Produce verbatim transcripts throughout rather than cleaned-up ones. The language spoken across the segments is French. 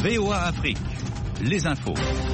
V O A Afrique, les infos.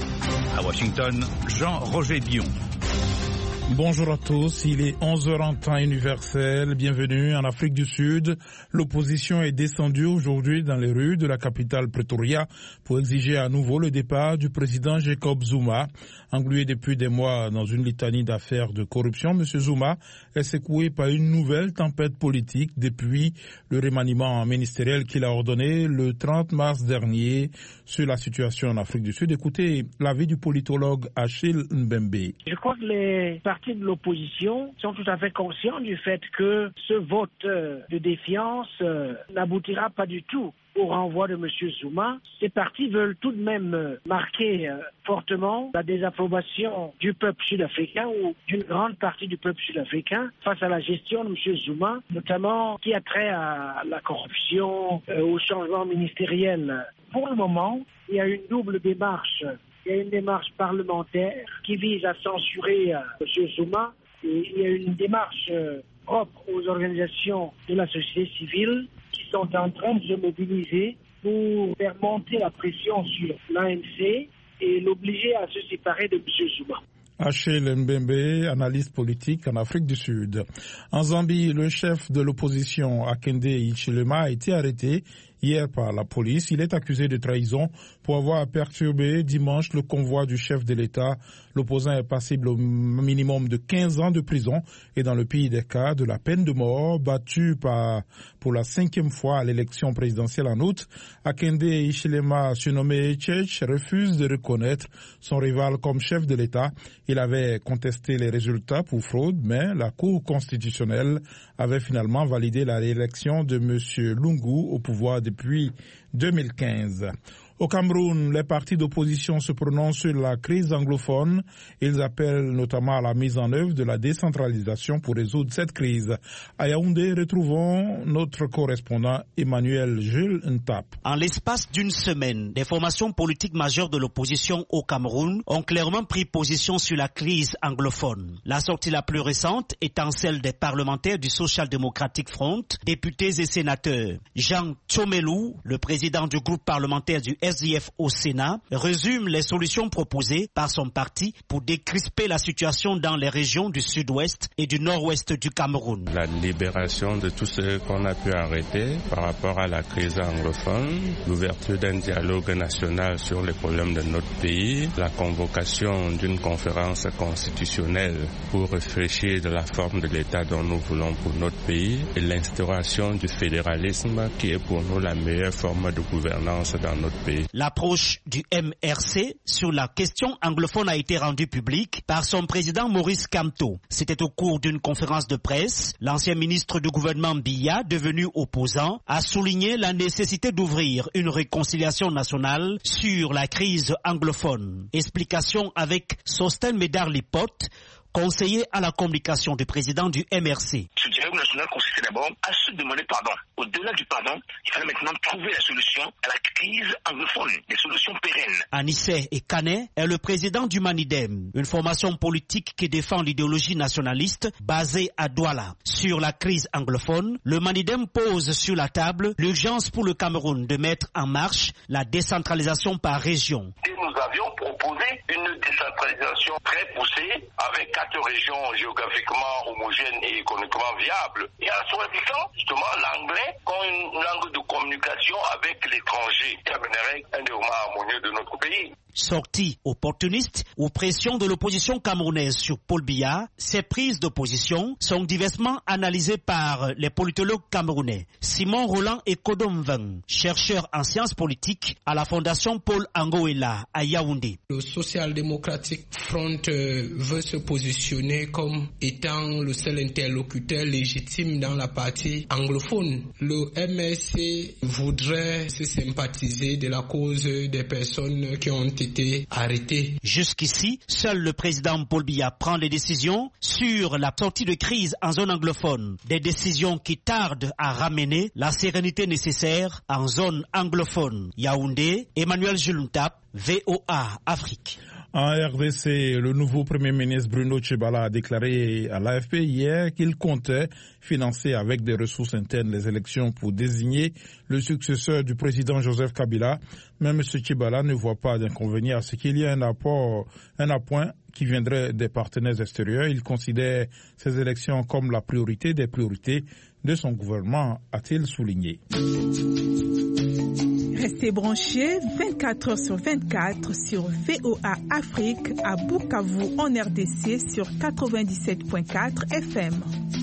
À Washington, Jean-Roger Bion. Bonjour à tous, il est onze heures en temps universel, bienvenue en Afrique du Sud. L'opposition est descendue aujourd'hui dans les rues de la capitale Pretoria pour exiger à nouveau le départ du président Jacob Zuma. Englué depuis des mois dans une litanie d'affaires de corruption, M. Zuma est secoué par une nouvelle tempête politique depuis le remaniement ministériel qu'il a ordonné le trente mars dernier sur la situation en Afrique du Sud. Écoutez l'avis du politologue Achille Mbembe. Je crois que les partis de l'opposition sont tout à fait conscients du fait que ce vote de défiance n'aboutira pas du tout au renvoi de M. Zuma. Ces partis veulent tout de même marquer euh, fortement la désapprobation du peuple sud-africain ou d'une grande partie du peuple sud-africain face à la gestion de M. Zuma, notamment qui a trait à la corruption, euh, au changement ministériel. Pour le moment, il y a une double démarche. Il y a une démarche parlementaire qui vise à censurer euh, M. Zuma et il y a une démarche euh, propre aux organisations de la société civile qui sont en train de se mobiliser pour faire monter la pression sur l'A N C et l'obliger à se séparer de M. Zuma. Achille Mbembe, analyste politique en Afrique du Sud. En Zambie, le chef de l'opposition, Hakainde Hichilema, a été arrêté hier par la police. Il est accusé de trahison pour avoir perturbé dimanche le convoi du chef de l'État. L'opposant est passible au minimum de quinze ans de prison et dans le pire des cas de la peine de mort. Battu par, pour la cinquième fois à l'élection présidentielle en août, Hakainde Hichilema, surnommé Tchèche, refuse de reconnaître son rival comme chef de l'État. Il avait contesté les résultats pour fraude, mais la Cour constitutionnelle avait finalement validé la réélection de M. Lungu au pouvoir depuis deux mille quinze. Au Cameroun, les partis d'opposition se prononcent sur la crise anglophone. Ils appellent notamment à la mise en œuvre de la décentralisation pour résoudre cette crise. À Yaoundé, retrouvons notre correspondant Emmanuel Jules Ntap. En l'espace d'une semaine, des formations politiques majeures de l'opposition au Cameroun ont clairement pris position sur la crise anglophone. La sortie la plus récente étant celle des parlementaires du Social Democratic Front, députés et sénateurs. Jean Tchomelou, le président du groupe parlementaire du S D F au Sénat, résume les solutions proposées par son parti pour décrisper la situation dans les régions du sud-ouest et du nord-ouest du Cameroun. La libération de tous ceux qu'on a pu arrêter par rapport à la crise anglophone, l'ouverture d'un dialogue national sur les problèmes de notre pays, la convocation d'une conférence constitutionnelle pour réfléchir de la forme de l'État dont nous voulons pour notre pays et l'instauration du fédéralisme qui est pour nous la meilleure forme de gouvernance dans notre pays. L'approche du M R C sur la question anglophone a été rendue publique par son président Maurice Kamto. C'était au cours d'une conférence de presse. L'ancien ministre du gouvernement Biya, devenu opposant, a souligné la nécessité d'ouvrir une réconciliation nationale sur la crise anglophone. Explication avec Sosten Médard-Lipote, conseiller à la communication du président du M R C. Ce dialogue national consistait d'abord à se demander pardon. Au-delà du pardon, il fallait maintenant trouver la solution à la crise anglophone, des solutions pérennes. Anissé Ekane est le président du Manidem, une formation politique qui défend l'idéologie nationaliste basée à Douala. Sur la crise anglophone, le Manidem pose sur la table l'urgence pour le Cameroun de mettre en marche la décentralisation par région. Et nous avions proposé une décentralisation très poussée avec quatre régions géographiquement homogènes et économiquement viables. Et en choisissant justement l'anglais comme une langue de communication avec l'étranger qui amènerait un développement harmonieux de notre pays. Sortie opportuniste ou pression de l'opposition camerounaise sur Paul Biya, ces prises d'opposition sont diversement analysées par les politologues camerounais. Simon Roland Ekodomveng, chercheur en sciences politiques à la Fondation Paul Angoela à Yaoundé. Le Social Democratic Front euh, veut se positionner comme étant le seul interlocuteur légitime dans la partie anglophone. Le M R C voudrait se sympathiser de la cause des personnes qui ont été arrêtés. Jusqu'ici, seul le président Paul Biya prend les décisions sur la sortie de crise en zone anglophone. Des décisions qui tardent à ramener la sérénité nécessaire en zone anglophone. Yaoundé, Emmanuel Jules Ntap, V O A Afrique. En R D C, le nouveau Premier ministre Bruno Tshibala a déclaré à l'A F P hier qu'il comptait financer avec des ressources internes les élections pour désigner le successeur du président Joseph Kabila. Mais M. Tshibala ne voit pas d'inconvénient à ce qu'il y ait un apport, un appoint qui viendrait des partenaires extérieurs. Il considère ces élections comme la priorité des priorités de son gouvernement, a-t-il souligné. Restez branchés vingt-quatre heures sur vingt-quatre sur V O A Afrique à Bukavu en R D C sur quatre-vingt-dix-sept virgule quatre F M.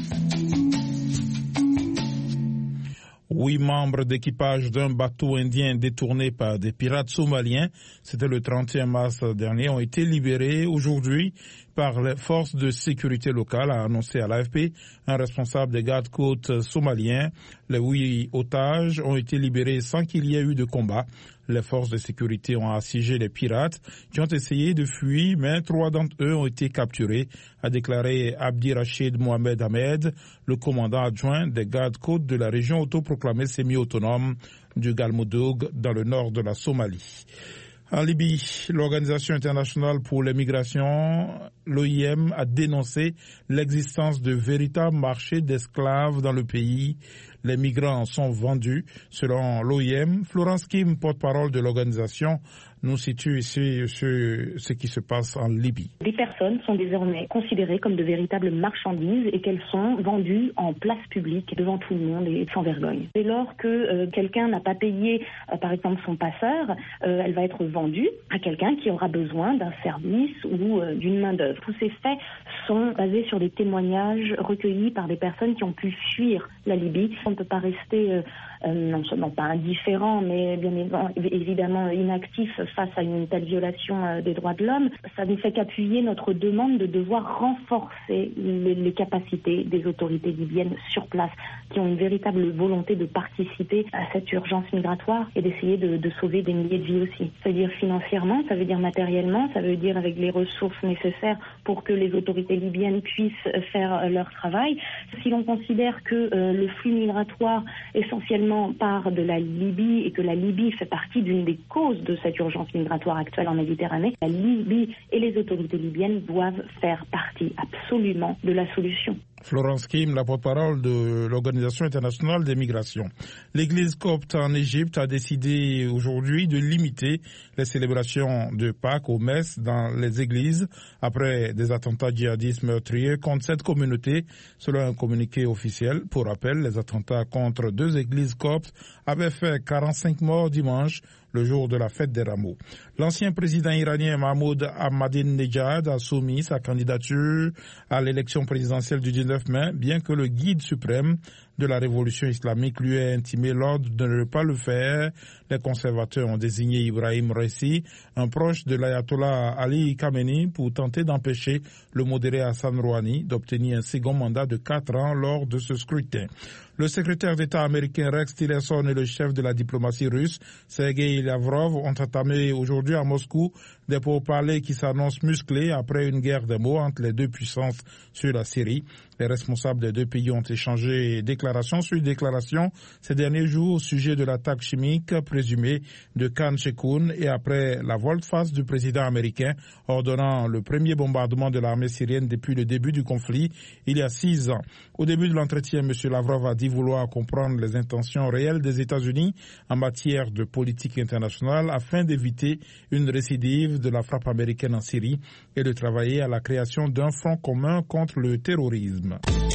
Huit membres d'équipage d'un bateau indien détourné par des pirates somaliens, c'était le trente et un mars dernier, ont été libérés aujourd'hui par les forces de sécurité locales, a annoncé à l'A F P un responsable des gardes-côtes somaliens. Les huit otages ont été libérés sans qu'il y ait eu de combat. Les forces de sécurité ont assiégé les pirates qui ont essayé de fuir, mais trois d'entre eux ont été capturés, a déclaré Abdi Rachid Mohamed Ahmed, le commandant adjoint des gardes-côtes de la région autoproclamée semi-autonome du Galmudug dans le nord de la Somalie. En Libye, l'Organisation internationale pour les migrations, l'O I M, a dénoncé l'existence de véritables marchés d'esclaves dans le pays. Les migrants sont vendus. Selon l'O I M, Florence Kim, porte-parole de l'organisation, nous situe ici sur ce qui se passe en Libye. Les personnes sont désormais considérées comme de véritables marchandises et qu'elles sont vendues en place publique devant tout le monde et sans vergogne. Dès lors que euh, quelqu'un n'a pas payé, euh, par exemple, son passeur, euh, elle va être vendue à quelqu'un qui aura besoin d'un service ou euh, d'une main-d'œuvre. Tous ces faits sont basés sur des témoignages recueillis par des personnes qui ont pu fuir la Libye. On ne peut pas rester euh, euh, non seulement pas indifférent, mais bien évidemment inactif face à une telle violation euh, des droits de l'homme. Ça ne fait qu'appuyer notre demande de devoir renforcer les, les capacités des autorités libyennes sur place, qui ont une véritable volonté de participer à cette urgence migratoire et d'essayer de, de sauver des milliers de vies aussi. Ça veut dire financièrement, ça veut dire matériellement, ça veut dire avec les ressources nécessaires pour que les autorités libyennes puissent faire leur travail. Si l'on considère que euh, le flux migratoire essentiellement part de la Libye et que la Libye fait partie d'une des causes de cette urgence migratoire actuelle en Méditerranée, la Libye et les autorités libyennes doivent faire partie absolument de la solution. Florence Kim, la porte-parole de l'Organisation internationale des migrations. L'Église copte en Égypte a décidé aujourd'hui de limiter les célébrations de Pâques aux messes dans les églises après des attentats djihadistes meurtriers contre cette communauté, selon un communiqué officiel. Pour rappel, les attentats contre deux églises coptes avaient fait quarante-cinq morts dimanche, le jour de la fête des Rameaux. L'ancien président iranien Mahmoud Ahmadinejad a soumis sa candidature à l'élection présidentielle du dix-neuf mai, bien que le guide suprême de la révolution islamique lui ait intimé l'ordre de ne pas le faire. Les conservateurs ont désigné Ibrahim Raisi, un proche de l'ayatollah Ali Khamenei, pour tenter d'empêcher le modéré Hassan Rouhani d'obtenir un second mandat de quatre ans lors de ce scrutin. Le secrétaire d'État américain Rex Tillerson et le chef de la diplomatie russe, Sergei Lavrov, ont entamé aujourd'hui à Moscou des pourparlers qui s'annoncent musclés après une guerre des mots entre les deux puissances sur la Syrie. Les responsables des deux pays ont échangé déclaration sur déclaration ces derniers jours au sujet de l'attaque chimique présumée de Khan Sheikhoun et après la volte-face du président américain ordonnant le premier bombardement de l'armée syrienne depuis le début du conflit il y a six ans. Au début de l'entretien, M. Lavrov a dit vouloir comprendre les intentions réelles des États-Unis en matière de politique internationale afin d'éviter une récidive de la frappe américaine en Syrie et de travailler à la création d'un front commun contre le terrorisme.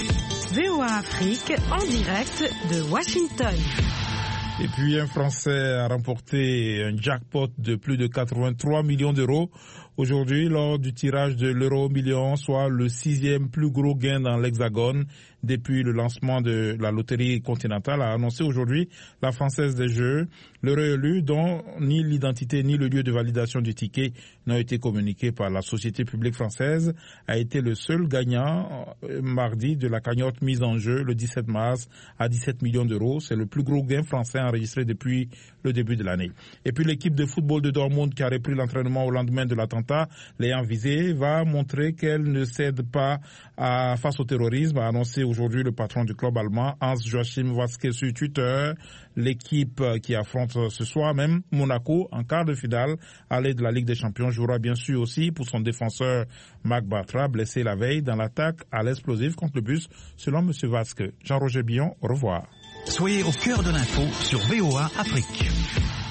V O A Afrique en direct de Washington. Et puis un Français a remporté un jackpot de plus de quatre-vingt-trois millions d'euros aujourd'hui lors du tirage de l'euro million, soit le sixième plus gros gain dans l'Hexagone depuis le lancement de la loterie continentale, a annoncé aujourd'hui la Française des Jeux. Le réélu, dont ni l'identité ni le lieu de validation du ticket n'ont été communiqués par la Société publique française, a été le seul gagnant euh, mardi de la cagnotte mise en jeu le dix-sept mars à dix-sept millions d'euros. C'est le plus gros gain français enregistré depuis le début de l'année. Et puis l'équipe de football de Dortmund qui a repris l'entraînement au lendemain de l'attentat, l'ayant visé, va montrer qu'elle ne cède pas à, face au terrorisme, a annoncé aujourd'hui le patron du club allemand, Hans-Joachim Watzke, sur Twitter. L'équipe qui affronte ce soir même Monaco en quart de finale aller de la Ligue des Champions jouera bien sûr aussi pour son défenseur Marc Bartra, blessé la veille dans l'attaque à l'explosif contre le bus, selon M. Watzke. Jean-Roger Billon, au revoir. Soyez au cœur de l'info sur V O A Afrique.